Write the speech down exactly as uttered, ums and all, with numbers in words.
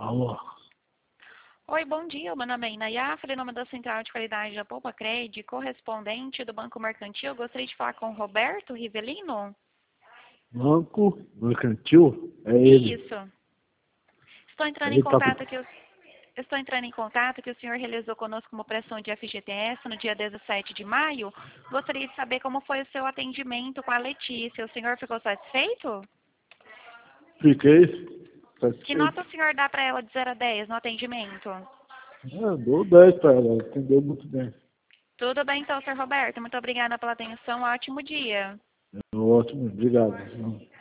Alô? Oi, bom dia. Meu nome é Inayá, falei em nome da Central de Qualidade da Poupa Cred, correspondente do Banco Mercantil. Gostaria de falar com o Roberto Rivelino? Banco Mercantil? É ele. Isso. Estou entrando em Ele tá... contato que eu... Estou entrando em contato que o senhor realizou conosco uma operação de F G T S no dia dezessete de maio. Gostaria de saber como foi o seu atendimento com a Letícia. O senhor ficou satisfeito? Fiquei Que satisfeito. nota o senhor dá para ela de zero a dez no atendimento? É, dou dez para ela, entendeu muito bem. Tudo bem então, senhor Roberto. Muito obrigada pela atenção. Ótimo dia. Ótimo, obrigado.